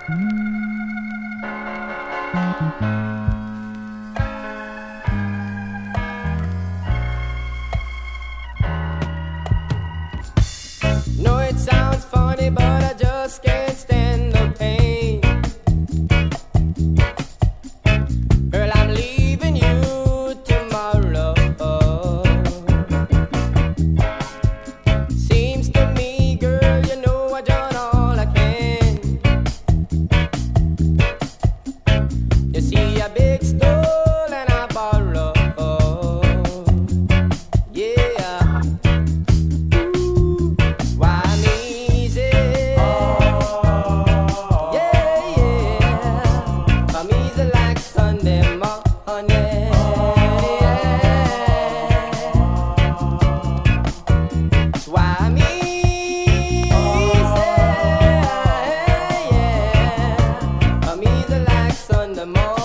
No, it sounds funny, but I just can't stand the pain. Girl, I'm leaving you tomorrow. Seems to me, girl, you know I've done all I can. You see a big stole and I borrow. Yeah. Why I'm easy? Yeah, yeah. I'm easy like Sunday morning. That's why I'm easy. Yeah, I'm easy like Sunday morning.